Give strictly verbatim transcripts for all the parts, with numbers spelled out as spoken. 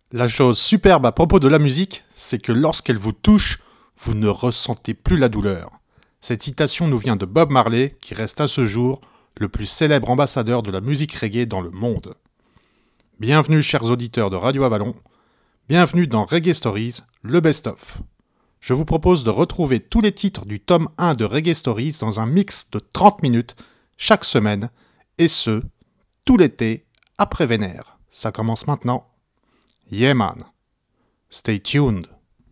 La chose superbe à propos de la musique, c'est que lorsqu'elle vous touche, vous ne ressentez plus la douleur. Cette citation nous vient de Bob Marley, qui reste à ce jour le plus célèbre ambassadeur de la musique reggae dans le monde. Bienvenue chers auditeurs de Radio Avalon, bienvenue dans Reggae Stories, le best-of. Je vous propose de retrouver tous les titres du tome un de Reggae Stories dans un mix de trente minutes chaque semaine, et ce, tout l'été après Vénère. Ça commence maintenant. Yeah man, stay tuned.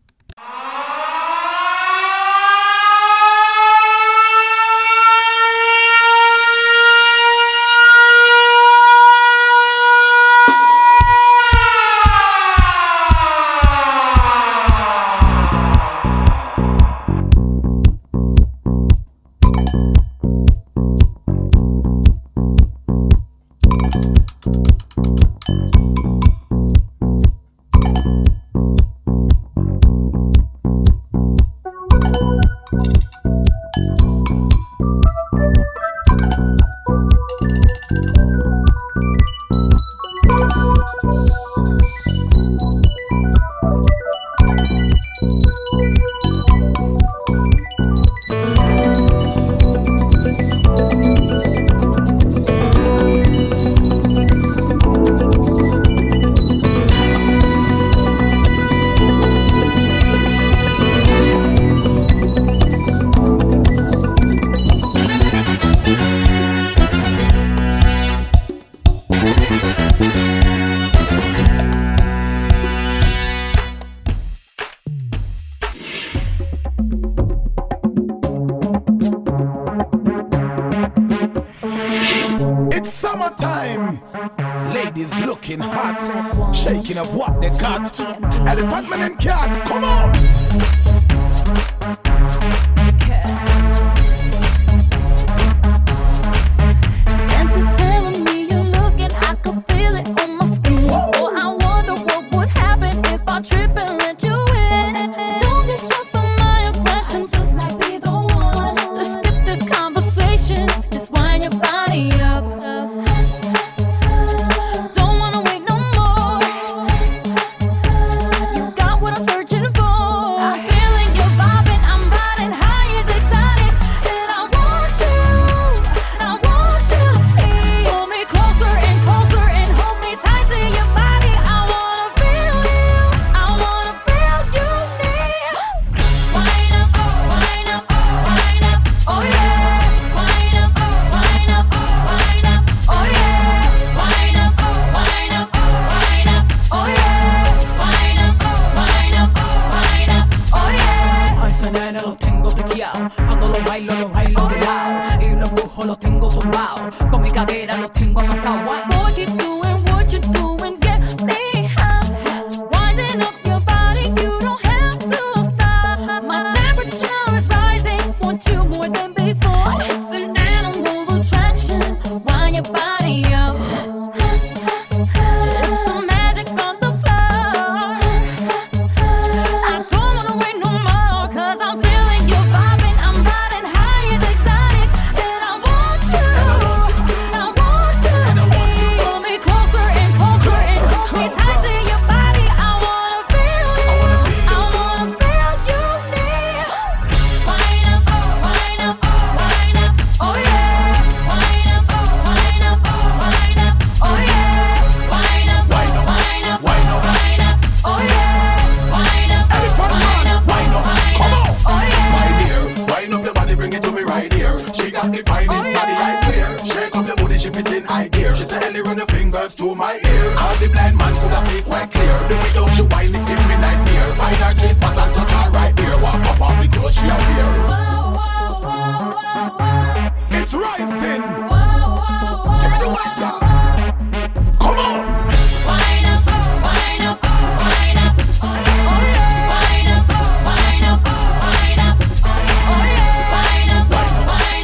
Shaking up what they got. Elephant man and cat, come on!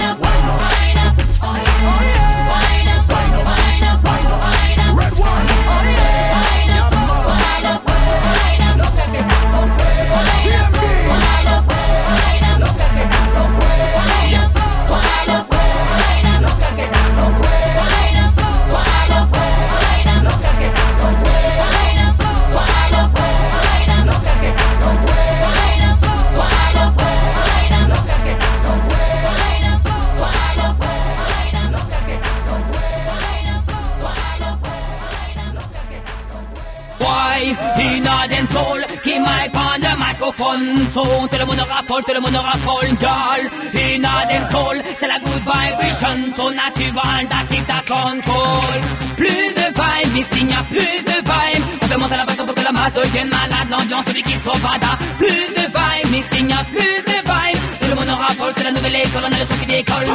Red one. in a dancehall qui mic on the microphone. Son, tout le monde raffole, tout le monde raffole, girl. In a dancehall, c'est la good vibration. Son naturel, that keep that control. Plus de vibe, ici il y a plus de vibe. On fait monter la basse pour que la masse devienne malade. L'ambiance de l'équipe soit bada. Plus de vibe, ici il y a plus de vibe. Tout le monde raffole, c'est la nouvelle école, on a le son qui décolle.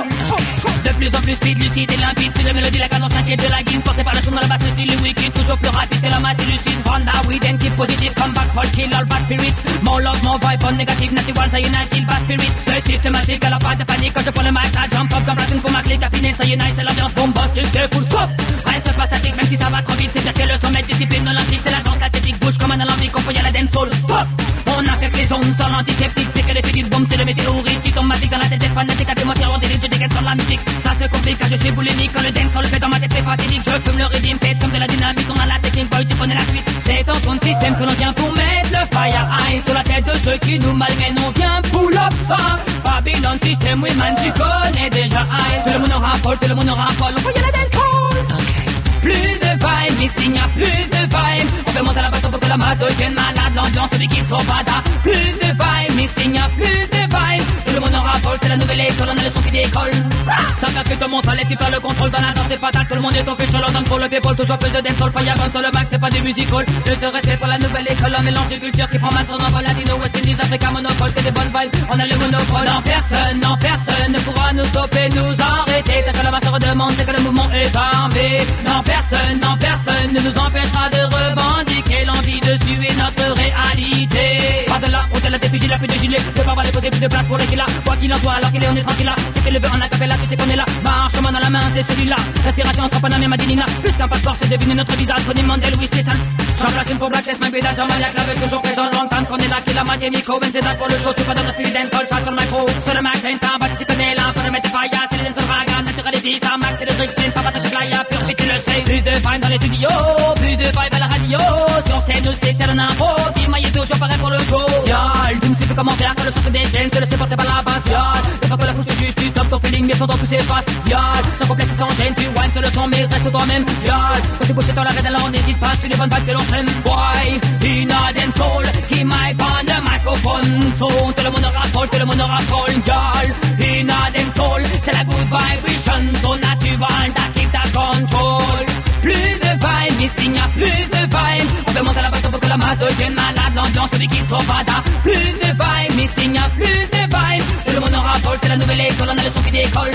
De plus en plus speed, lucide et limpide. Plus de mélodie, la cadence inquiète de la guine. Porté par le son dans la basse, le style, le wicked. Toujours plus rapide que la masse est lucide. Honda, we then keep positive. Come back, fall, kill all bad spirits. More love, more vibe, on négative. Natural, ça unite, kill bad spirits. C'est systématique, alors pas de panique. Quand je prends le mic, ça jump up. Comme racine pour ma clé, caféine, ça unite. C'est l'ambiance bombastique, c'est full stop. Reste pas statique, même si ça va trop vite. C'est dire que le sommet discipline olympique. C'est la danse esthétique, bouge comme un alambic. On peut y aller dancehall. Stop. On a fait que les ondes sont l'antiseptique. C'est que les petites bombes, c'est le météorite qui tombe magique dans la tête des fanatiques. À des moitiés en délire, je dégaine sur la musique. Ça se complique car je suis boulimique. Quand le dancehall fait dans ma tête, c'est fatidique. Je fume le rythme, fait comme de la dynamique. On a la technique, boy, tu connais la suite. C'est en ton système que l'on vient pour mettre le fire eye sur la tête de ceux qui nous malmènent. On vient pull up ça. Babylon system, oui man, tu connais déjà high. Tout le monde raffole, tout le monde raffole. On peut y aller dancehall. Plus de vibe, ici il y a plus de vibe. On fait monter la basse pour que la masse devienne malade. L'ambiance de l'équipe soit bada. Plus de vibe, ici il y a plus de vibe. Tout le monde en raffole, c'est la nouvelle école, on a le son qui décolle. Ça fait que te montre, allez, tu perds le contrôle dans la danse, c'est fatal. Tout le monde est official, on donne pour le people. Toujours plus de dancehall, fire gun sur le bac, c'est pas du musical. Je te respecte pour la nouvelle école, un mélange de culture qui prend maintenant en latino, West Indies, Africa, monopole, c'est des bonnes vibes. On a le monopole, non personne, non personne ne pourra nous stopper, nous arrêter. C'est que la masse se redemande, c'est que le mouvement est armé. Non personne, non personne ne nous empêchera de revendiquer l'envie de suivre notre réalité. Pas de là, on te la défige, il a plus de gilet. Je peux avoir les poser plus de place pour les qu'il a. Quoi qu'il en soit, alors qu'il est, on est tranquille là. C'est qu'il le veut en acapella, tu sais qu'on est là. Marche, main dans la main, c'est celui-là. Respiration, Campanam et Madinina. Plus qu'un passeport, c'est deviner notre visage. Tony Mandel, oui, spécial. J'en place une pour Black Test, my pédale, j'en maniaque, la veille, toujours présent. Longtemps qu'on est là, qu'il a maté Miko. Ben c'est date pour le show, c'est pas dans le spirit and call. Chat sur le micro, sur le mic, t'es un bâti, tu connais là. Faut le mettre fire, c'est les dancers raga. Naturalité, ça marque, c'est le drip, c'est une papa, t'as playa. Pure fit, tu le sais. Plus de vibe dans les studios, plus de vibe à la radio. Sur scène, nous spécial en info. Qui maille toujours pareil pour le show. Y'all, tu ne sais plus comment faire quand le son se déchaîne. C'est le supporter par la basse, y'all. C'est pas que la couche de juge, tu stop ton feeling, mais son dans tous ses faces. Y'all, sans complexe, sans gêne, tu whine sur le son, mais reste toi-même. Y'all, quand tu bouges dans la raide, alors on n'hésite pas, c'est les bonnes vibes que l'on traîne. Boy, in a dancehall, qui mic on the microphone. Son, tout le monde raffole, tout le monde raffole. Y'all, in a dancehall, c'est la good vibration. Son naturel, that keep that control. Plus de vibe, ici il y a plus de vibe. On fait monter la basse pour que la masse devienne malade. L'ambiance de l'équipe soit bada. Plus de vibe, ici il y a plus de vibe. Tout le monde en raffole, c'est la nouvelle école, on a le son qui décolle.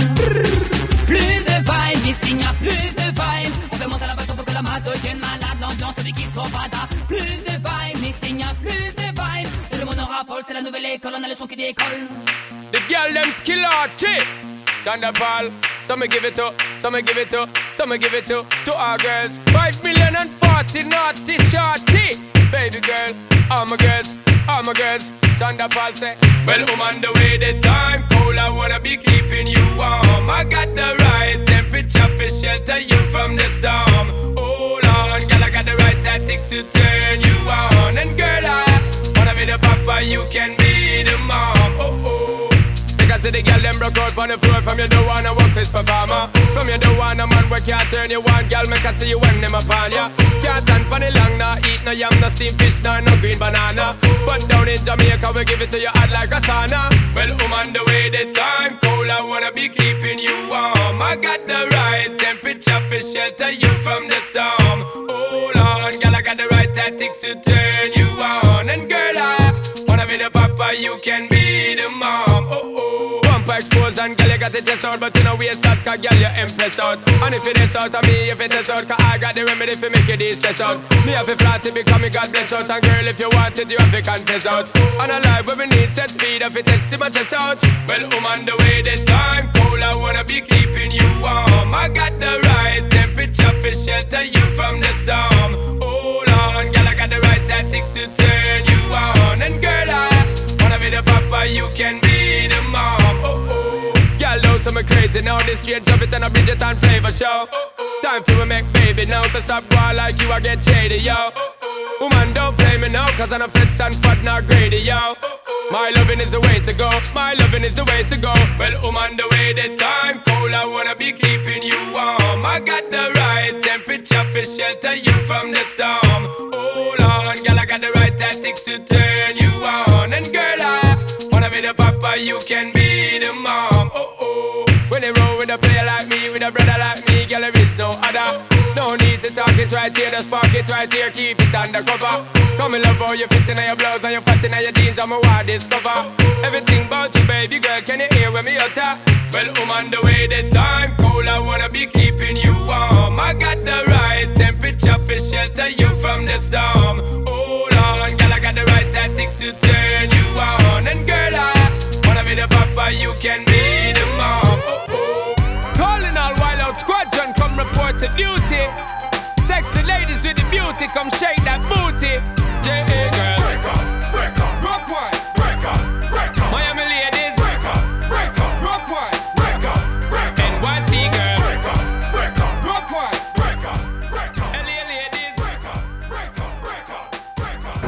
Plus de vibe, ici il y a plus de vibe. On fait monter la basse pour que la masse devienne malade. L'ambiance de l'équipe soit bada. Plus de vibe, ici il y a plus de vibe. Tout le monde en raffole, c'est la nouvelle école, on a le son qui décolle. The girl them skill arty. Thunderball, some me give it to, some me give it to, some me give it to, to our girls. Five million and forty naughty shorty. Baby girl, all my girls, all my girls. Thunderball say, well, I'm on the way, the time cold, I wanna be keeping you warm. I got the right temperature for shelter you from the storm. Hold on, girl, I got the right tactics to turn you on. And girl, I wanna be the papa, you can be the mom. Oh, oh. Because the girl them broke out on the floor. From you don't wanna work this performer. From you don't want a man where can't turn you on. Girl, me can see you when them upon ya. Can't stand for the long, nah eat no yam, no steamed fish, nah no green banana. But down in Jamaica we give it to you hot like a sauna. Well, I'm on the way, the time cold, I wanna be keeping you warm. I got the right temperature for shelter you from the storm. Hold on, girl, I got the right tactics to turn you on. And girl, I wanna be the papa, you can be the mom. Oh oh. Expose and girl you got the chest out, but you know waste out, cause girl you impressed out. And if it is out of me, if it is out, cause I got the remedy for make you de-stress out. Me have a flat to become me God bless out. And girl if you want it, you have to confess out. And a life where we need set speed, if it is to my chest out. Well, I'm on the way, the time cold, I wanna be keeping you warm. I got the right temperature for shelter you from the storm. Hold on, girl, I got the right tactics to turn you on. And girl, I wanna be the papa, you can be the mom. Oh oh, girl, know some crazy now. This straight drop it and a Bridget and flavor show. Oh, oh. Time for me make baby now. So stop boy like you, I get shady, yo. Oh, oh. Woman, don't play me now, cause I'm a fits and fat, not greedy, yo. Oh, oh. My loving is the way to go. My loving is the way to go. Well, I'm on the way, the time cold, I wanna be keeping you warm. I got the right temperature for shelter you from the storm. Hold on, got the right tactics to turn you on. And girl, I wanna be the papa, you can be the mom. Oh oh. When they roll with a player like me, with a brother like me, girl, there is no other. No need to talk it right here, the spark it right here, keep it undercover. Come in love how you fit in your blouse and you fat in your jeans, I'm a wild discover. Everything about you, baby girl, can you hear when me utter? Well, I'm on the way, the time cold, I wanna be keeping you warm. I got the right temperature for shelter you from the storm. Hold on, girl, I got the right tactics to turn you on. And girl, I wanna be the papa, you can be the mom. Oh oh. Calling all wild out squadron, come report to duty. Sexy ladies with the beauty, come shake that booty. J A girl, Break up, break up, rock one. break up, break up, Miami ladies, break up, break up, rock one. break up, break up, N Y C girl, break up, break up, rock one. break up, break up, L A ladies, break up, break up, break up, break up.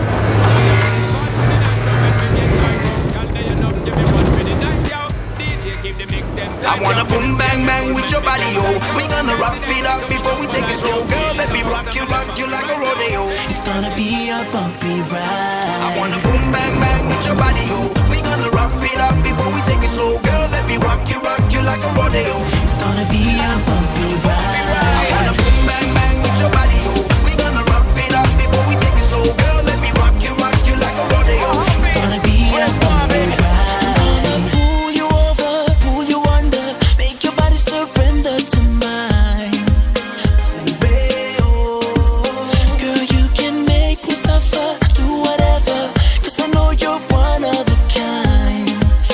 I wanna boom bang bang with your body, yo. We gonna rock it up before we take it slow. Girl, let me rock you, rock you like a rodeo. It's gonna be a bumpy ride. I wanna boom bang bang with your body, yo. We gonna rock it up before we take it slow. Girl, let me rock you, rock you like a rodeo. It's gonna be a bumpy ride. I wanna boom bang bang with your body, yo. We gonna rock it up before we take it slow. Girl, let me rock you, rock you like a rodeo. It's gonna be a bumpy ride. Gonna pull you over, pull you under, make your body surrender to mine. Baby, oh, girl, you can make me suffer, do whatever, 'cause I know you're one of a kind.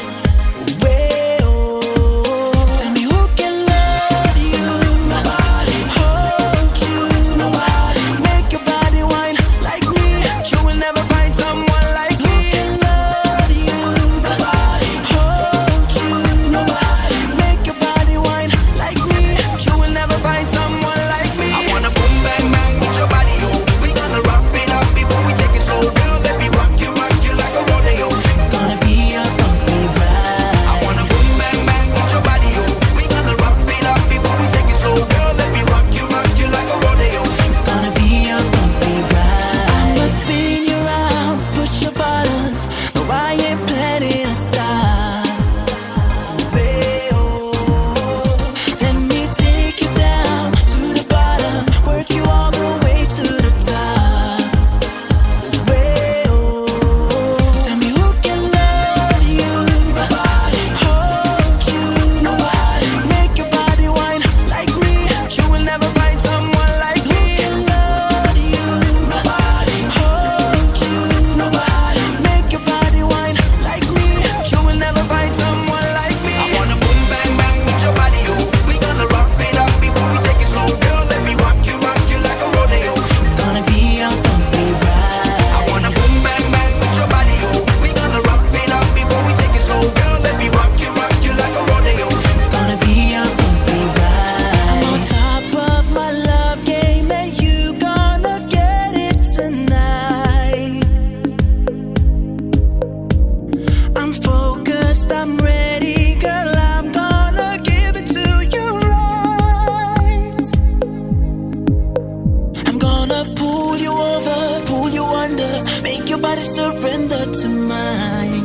Baby, oh, tell me who can love you, nobody, hold you, nobody, make your body whine like me. You will never find someone like Who me. can love you, nobody, hold you, nobody, make your body whine like me. You will never find someone like me. I wanna boom bang bang with your body, yo. We gonna rock it up before we take it slow. Girl, let me rock you, rock you like a rodeo. It's gonna be a bumpy ride. I wanna boom bang bang with your body, yo. We gonna rock it up before we take it slow. Girl, let me rock you, rock you like a rodeo. It's gonna be a bumpy ride. I'ma spin you around, push your buttons. No, I ain't planning to stop. Baby, oh, let me take you down to the bottom, work you all the way to the top. Baby, oh, tell me who can love you, nobody, hold you, nobody, make your body whine like me. You will never find someone like me. Can love you, nobody, hold you, nobody, make your body whine like me. You will never find someone like me. I wanna boom bang bang with your body, yo. We gonna rock it up before we take it slow. Girl, let me rock you, rock you like a rodeo. It's gonna be a bumpy ride. I wanna boom bang bang with your body, yo. We gonna rock it up before we take it slow. Girl, let me rock you, rock you like a rodeo. It's gonna be a bumpy ride. I'm on top of my love game and you gonna get it tonight. I'm focused, I'm ready, girl, I'm gonna give it to you right. I'm gonna pull you over, pull you under, make your body surrender to mine.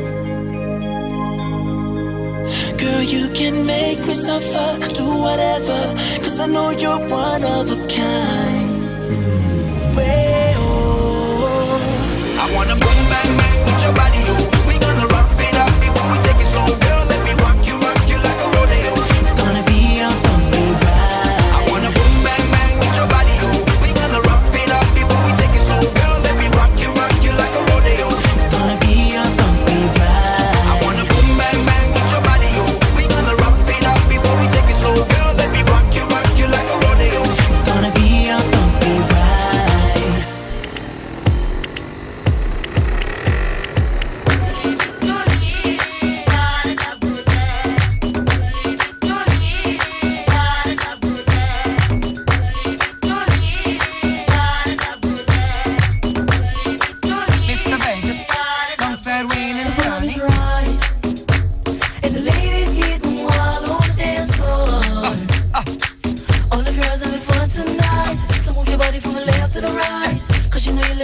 Girl, you can make me suffer, do whatever, 'cause I know you're one of a kind. Way, oh. I wanna boom bang bang with your body, yo. We gonna rock it up before we take it slow. Girl, let me rock you, rock you like a rodeo. It's gonna be a bumpy ride. I wanna boom bang bang with your body, yo. We gonna rock it up before we take it slow. Girl, let me rock you, rock you like a rodeo. It's gonna be a bumpy ride. I wanna boom bang bang with your body, yo. We gonna rock it up before we take it slow. Girl, let me rock you, rock you like a rodeo. It's gonna be a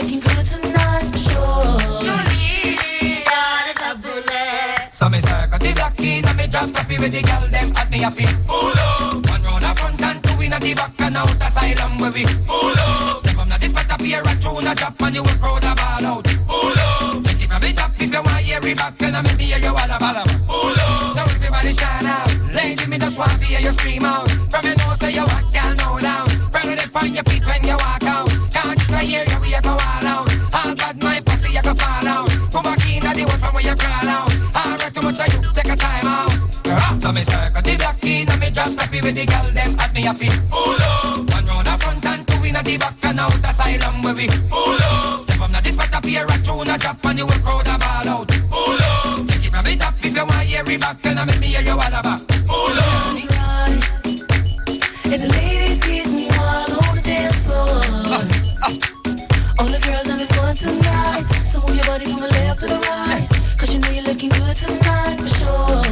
looking good tonight for sure. So me circle the block in and me just happy with the girl them at me a feel. One round a front and two in a the back and out asylum where we. Step up now this spot up here a tune a drop and you will crowd a ball out. Take it from the top if you want hear it back and I make me hear you all a ball out. So everybody shout out, lady me just want to hear you scream out. From your nose say you walk down, no down. Brother it on your feet when you walk out. Can't just I hear you we a go all out. All bad my pussy you go fall out. Come back in and the one from where you crawl out. Alright too much of you take a time out. So me circle the block in and me just happy with the girl them at me a feel. One round a front and two in a the back and out asylum where we. Step up now this spot up here a tune a drop and you will crowd a ball out. Take it from the top if you want hear it back and I make me hear you all about. That's right. And the ladies getting wild on the dance floor. All the girls having fun tonight. So move your body from the left to the right. Cause you know you're looking good tonight for sure.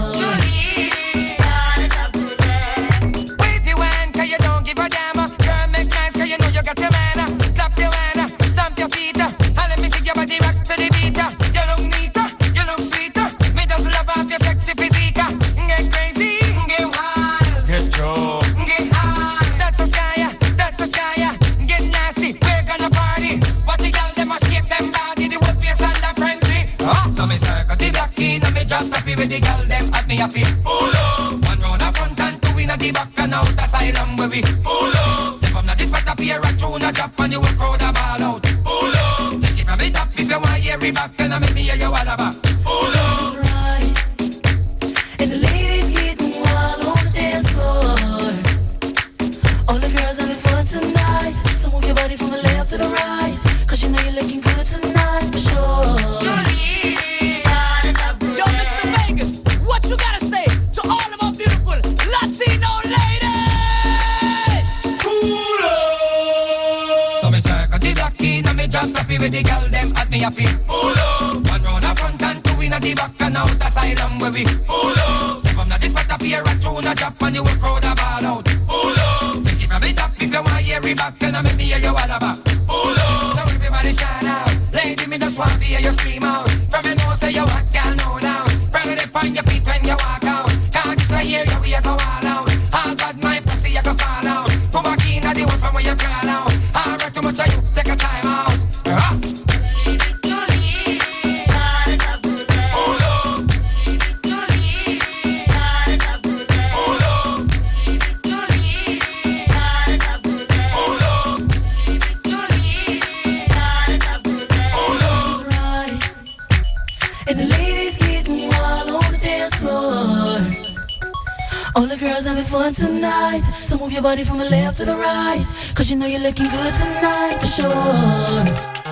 Wave your hand cause you don't give a damn. Girl make nice cause you know you got your man. Clap your hand, stamp your feet. And let me see your body rock to the beat. You look neater, you look sweeter. Me just love off your sexy physique. Get crazy, get wild, Get Joe. get high. That's a sky, that's a sky. Get nasty, we're gonna party. Watch the girl them a shake them body. The whole face under frenzy. So me circle the block in and me just happy with the girl them at me a feel. One round a front and two in a the back and out asylum where we. Step up now this spot up here a tune a drop and you will crowd a ball out. Take it from the top if you want hear it back and I make me hear you all about. That's right. And the ladies getting wild on the dance floor. All the girls having fun tonight. So move your body from the left to the right. Cause you know you're looking good tonight for sure. Yo, Mister Vegas, what you gotta say to all of my beautiful Latino ladies? So me circle the block in and me just happy with the girl them at me a feel. One round a front and two in a the back and out asylum where we. Step up now this spot up here a tune a drop and you will crowd a ball out. Take it from the top if you want hear it back and I make me hear you all about. So everybody shout out, lady me just want to hear you scream out. From your nose say you walk down, no down. Brother it on your feet when you walk out. Can't just I hear you we a go all out. All bad my pussy you go fall out. Come back in and the one from where you crawl out. Alright too much of you take a time out. That's right. And the ladies getting wild on the dance floor. All the girls having fun tonight. So move your body from the left to the right. Cause you know you're looking good tonight for sure.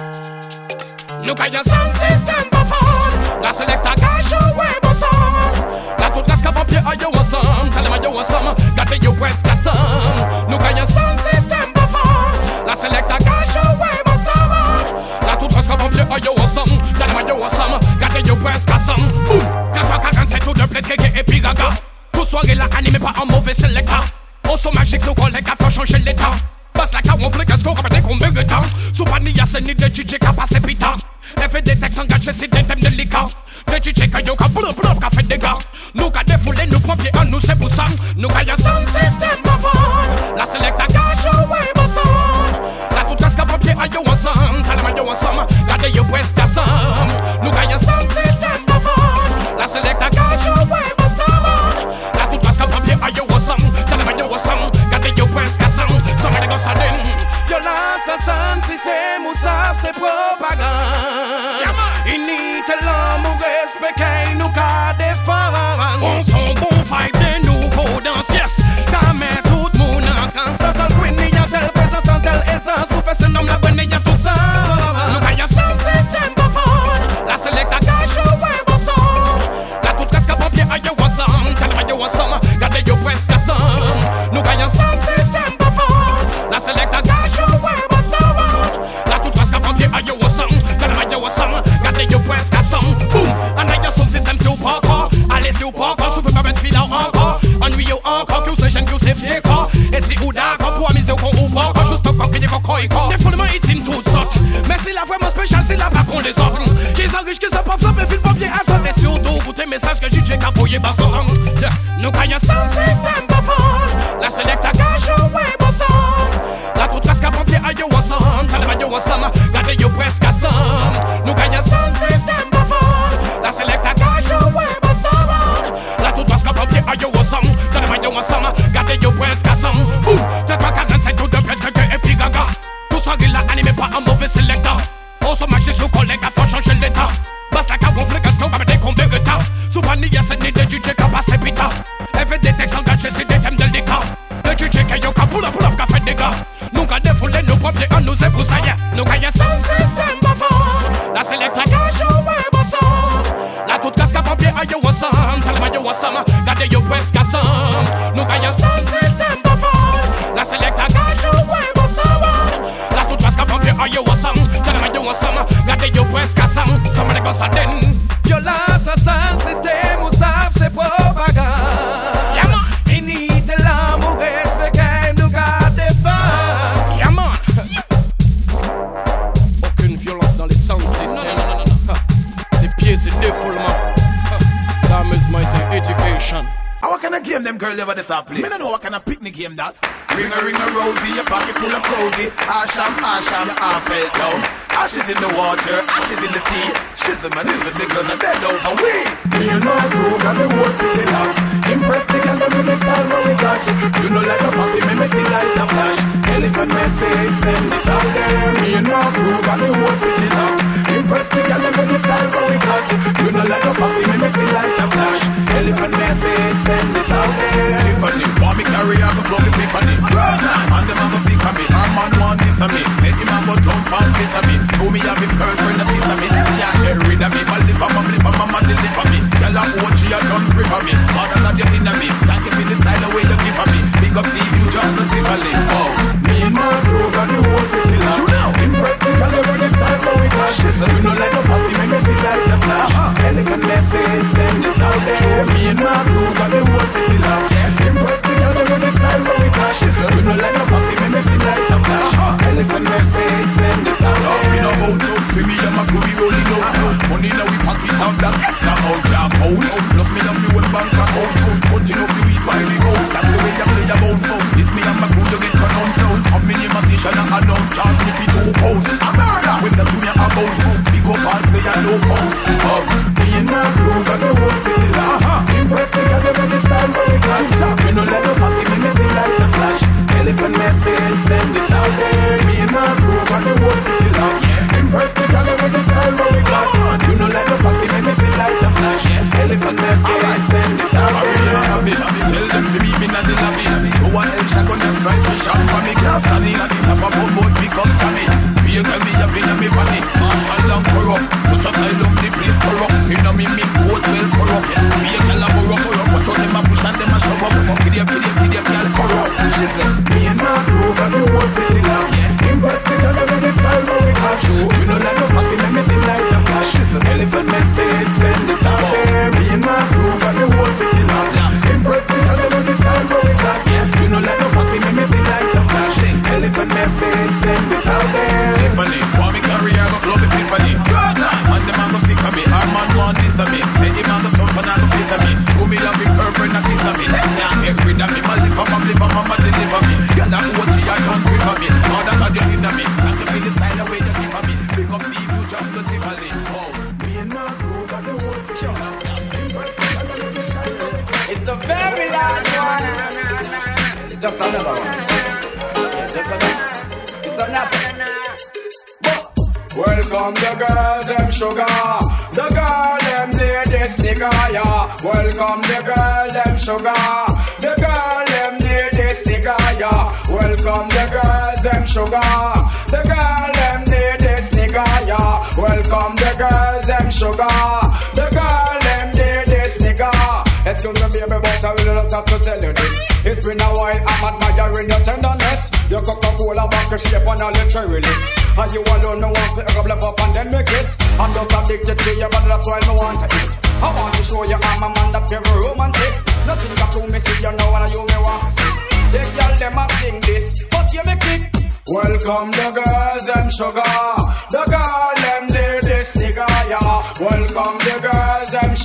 Look at your sound system perform. La selecta gajo huevo son. La toute casca papier a yo some. Tell them a yo some. Got the U S some. Look at your sound system perform. La selecta gajo huevo son. La toute casca papier a yo some. Tell them a yo some. Got the U S some. Boom. Gajo kagan c'est tout de bled keke et puis gaga. Tout soirée là animé par un mauvais selecta. Au son magique nous collègue à faire changer l'état. Passe la carte, on fait qu'est-ce qu'on rappelle combien de temps. Soupani y'a ce nid de chiché qu'a passé pita. Elle fait des textes engagés, c'est des thèmes délicats. De chiché qu'a yo qu'a boulot boulot qu'a fait des gars. Nous qu'a défoulé, nous pompiers en nous c'est pour ça. Nous qu'a y'a sound system bavon. La selecta gajo ouais bon son. La toute casque pompier a yo ensemble. T'as la main yo ensemble. Gardez yo presque ensemble. Nous qu'a y'a sound system bavon. La selecta gajo ouais bon son. La toute casque pompier a yo ensemble. T'as la main yo ensemble. Gardez yo presque ensemble. Somebody go sudden. Violence, sound system ou ça c'est propagande. Il n'y te l'amour respect nous qu'a défendre. On s'en bon fight de nouveau danse, yes. Quand même tout le monde entend. Dans un coin il y a telle présence en telle essence. Pour faire ce nom la bonne il y a tout ça. Nous gagnons sound system de fond. La selecta gajo ouais bon son. La toute casque pompier a yo ensemble. T'as yo ensemble. Gardez yo presque ensemble. Nous gagnons sound system de fond. La selecta gajo ouais bon son. La toute casque pompier a yo ensemble. T'as yo ensemble. Gardez yo presque ensemble. Boom. En ayant son système c'est ou pas encore. Allez c'est ou pas encore. Souffle pas mettre final encore. Ennuyeux encore. Que c'est jeune que c'est vieux corps. Et c'est ou d'accord pour amuser au con ou pas encore. Juste encore qu'il y a encore et corps. Des fondements ici toutes sortes. Mais c'est la vraiment spéciale, c'est là-bas qu'on les ordonne. Qu'ils enrichent, qu'ils se peuvent, ça me file pas bien à ça. Et surtout, goûter message que J J Capoye va s'en rendre. Yes, nous gagnons sans système de fond. La sélecte à gage, ouais, bon sang. La toute race qu'à pompier, aïe, yo, ensemble. T'as le maillot ensemble, gardez yo presque ensemble. Nous gagnons sans système de fond. La sélecte à gage, ouais, bon sang. La toute race qu'à pompier, aïe, yo, ensemble. T'as le maillot ensemble, gardez yo presque ensemble. Ouh, t'as pas quarante-cinq tout de près, et puis gaga. Tout ça, il a animé par un mauvais sélecteur. On se marche sous collègue, à faut changer l'état. Basse la cagou, flégas, qu'on va mettre combien de temps. Souvent, il y a cette idée du J K, pas c'est pita. Elle fait des textes engagés, c'est des thèmes de l'écart. Le J J K, yo, ka pull up, pull up, ka fait des gars. Nous, ka défouler, nous, pompiers, on nous ébroussaille. Nous, gagnons sans système de fond. La sélecte, la cage, ouais, bon sang. La toute casque, pompier, aïe, yo, ensemble. T'as le maillot ensemble, gardez yo, presque ensemble. Nous, gagnons sans système de fond. La sélecte, la cage, ouais, bon sang. La toute casque, pompier, aïe, yo, ensemble. T'as le maillot ensemble, gardez yo, presque ensemble. Somme de gosse à den. Violence, sans système, ou savent, c'est propagande. Yaman, inite l'amour, respect, nous garder fan. Yaman. Aucune violence dans les sound systems. Non, non, non, non, non. C'est pieds, c'est défoulement. Ça, amusement, c'est education. How what kind of game them girl ever this a play? Me no know what kind of picnic game that. Ring a ring a rosy, your pocket full of cozy. Asham, asham, your arm fell down. Ashes in the water, ashes in the sea. Shizzle man, listen, the girls are dead over we. Me and my crew got the whole city locked. Impress the girl with the style what we got. You know like a fussy, me me see light a flash. Elephant message, send this out there. Me and my crew got the whole city locked. Impress the girl with the style what we got. You know like a fussy, me me see light a flash. Elephant message, send this out there. Tiffany, want me carry out the flow with Tiffany. And them a go sick of me. Our man want this of me. Say him a go jump and kiss of me. Show me have him girlfriend a piece of me. Can't get rid of me. My lip on my lip on my mama deliver me. Girl a watch she a done grip of me. Father love you in me. Thank you for the style the way you give of me. Big up see you just no tickle. Oh, me and my crew got the whole city locked. You know, impress the girl with the style for we got. She said you know like no fussy, make me see like the flash. Elephant message, send this out there. Me and my crew got the whole city locked. Impress the girl with the style for we got. She said you know like no fussy, make me see like the flash. Elephant message, send this out there. Talking about up, see me and my crew be rolling out. Money now we pack it up that extra out can't out. Plus me and me one bank account. Cutting up the weed by the house. That's the way I play about phone. It's me and my crew you get pronounced out. Up me name a station and announce. Charge me for two pounds. A murder when the two me about. Big up all play and no pounds. Up me and my crew got the whole city locked. Impress the girl with the style for we got. Me no let no fussy me me see like the flash. Elephant message send this out there. Me and my crew got the whole city locked. Impress the girl with the style for we got. You know like no fussy me me see like the flash. Elephant message send this out there. Tell them to meet me in the lobby. Go on El Shagun and try to shop for me. Can't stand in at the top of a boat pick up Tommy. Be a girl me up in a me panty. Marshall and corrupt. Touch a asylum the place corrupt. You know me me boat well corrupt. Be a girl a borrow corrupt. Watch out them a push and them a shove up. Kid up, kid up, kid up, girl corrupt. She said me and my crew got the whole city locked. Impress the girl with the style for we got you. You know like no fussy make me see like a flash. She said elephant message send this out there. Me and my crew got the whole city locked. Impress the girl with the style for we got you. You know like no fussy make me see like a flash. Elephant message send this out there. Tiffany, want me carry I go club with Tiffany. And them a go sick of me. Our man want this of me. Say him a go thump and a go face of me. Show me love him girlfriend a kiss of me. Can't get rid of me. My lip on my lip on mama deliver me. Girl a O G I don't grip of me. Father God you in me. Thank you for the style the way you give of me. Pick up the you jump the Tiffany. Oh, me and my crew got the whole fish out. It's a very large one. It's just another one. Yeah, just another. It's another. Welcome the girls, them sugar. The girl, them ladies, nigga, yeah. Welcome the girl, them sugar. The girl, them ladies, nigga, yeah. Welcome the girls, them sugar. The girl, them ladies, nigga, yeah. Welcome the girls, them sugar. The girl, them ladies, nigga. Excuse me, baby, but I really just have to tell you this. It's been a while, I'm admiring your tenderness. Your Coca-Cola back shape and all your cherry lips. And you alone no want to rub up and then make it. I'm just addicted to you, but that's why I want to eat. I want to show you I'm a man that very romantic. Nothing got to me, see you know and you me want to see. The girl them a sing this, but you make it. Welcome the girls, them sugar. The girl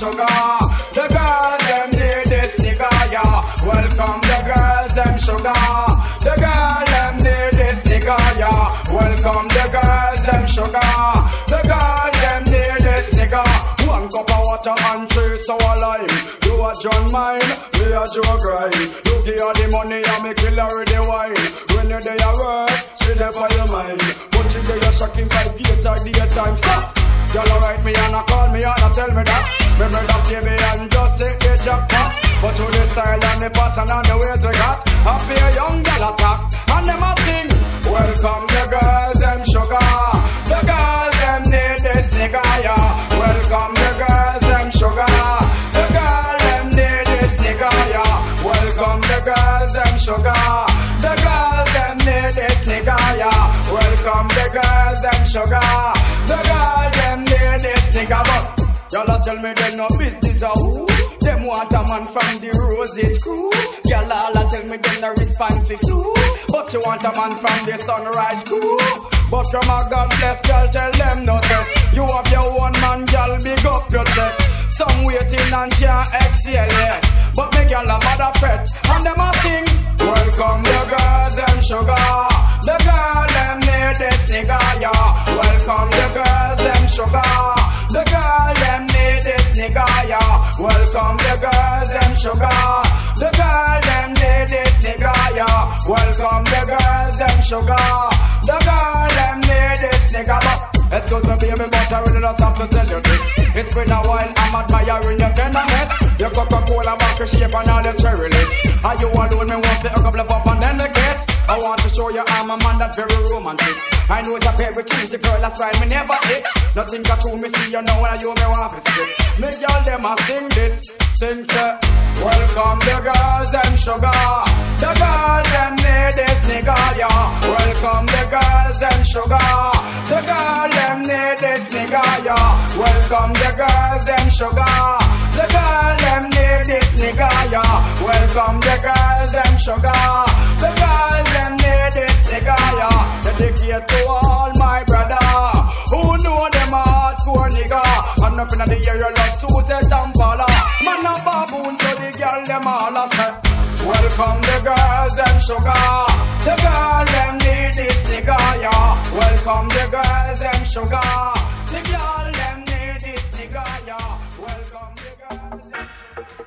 sugar. The girls them need this nigga, yeah. Welcome the girls them sugar. The girls them need this nigga, yeah. Welcome the girls them sugar. The girls them need this nigga. One cup of water and three sour lime. You a John mine, me a Joe grind. You give her the money and me kill her with the wine. When you day at work, she there for your mind. But you day you're shocking by gate or daytime. Stop! Y'all write me and a call me and a tell me that. Remember that baby and just say the jackpot. But to the style and the passion and the ways we got, I feel young girl attack and them a sing. Welcome the girls, them sugar. The girls, them need this nigga, yeah. Welcome the girls, them sugar. The girls, them need this nigga, yeah. Welcome the girls, them sugar. The girls, them need this nigga, yeah. Welcome the girls, them sugar. The girls, them need this nigga, but y'all a tell me they no business a who. Them want a man from the Roses crew. Y'all all a tell me they no response to sue. But you want a man from the Sunrise crew. But from a God bless girl tell them no test. You have your own man, girl, big up your chest. Some waiting and can't exhale yet. But me girl a bad a fret and them a sing. Welcome the girls, them sugar. The girl, them need this nigga, yeah. Welcome the girls, them sugar. The girl, them need this nigga, yeah. Welcome the girls, them sugar. The girl, them need this nigga, yeah. Welcome the girls, them sugar. The girl, them need this nigga, but excuse me baby, but I really just have to tell you this. It's been a while, I'm admiring your tenderness. Your Coca-Cola back shape and all your cherry lips. Are you alone, me want to hook up, love up and then the kiss. I want to show you I'm a man that's very romantic. I know it's a very treaty girl, that's why me never itch. Nothing got to me, see you know when you me want to sit. Me girl, them a sing this, sing say. Welcome the girls, them sugar. The girls, them need this nigga, yeah. Welcome the girls, them sugar. The girls, them need this nigga, yeah. Welcome the girls, them sugar. The girls, them need this nigga, yeah. Welcome the girls, them sugar. The girls, them need this nigga, yeah. Dedicate to all my brother who know them a hardcore nigga. And up in the air you love Susie and Paula. Man a baboon so the girl them all a say. Welcome the girls, them sugar. The girls, them need this nigga, yeah. Welcome the girls, them sugar. The girl, them need this nigga, yeah. Welcome the girls, them sugar.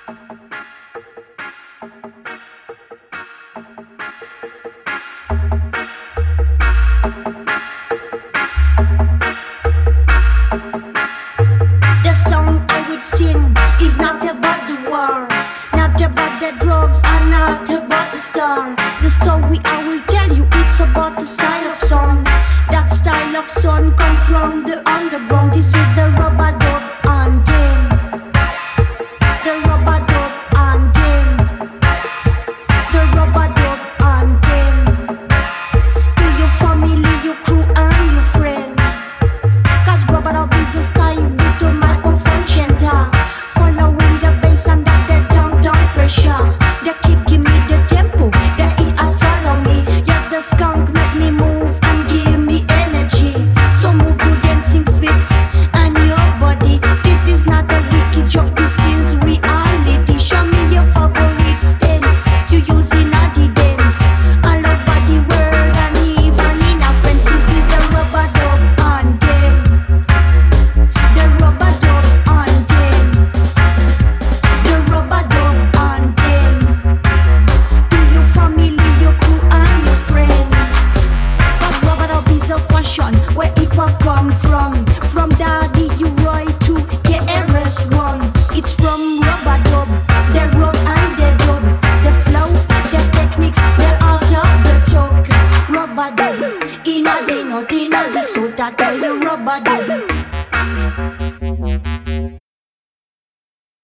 The song I would sing is not about the war, not about the drugs, and not about the star. The story I will tell you, it's about the style of son. That style of son come from the underground. This is the rubber.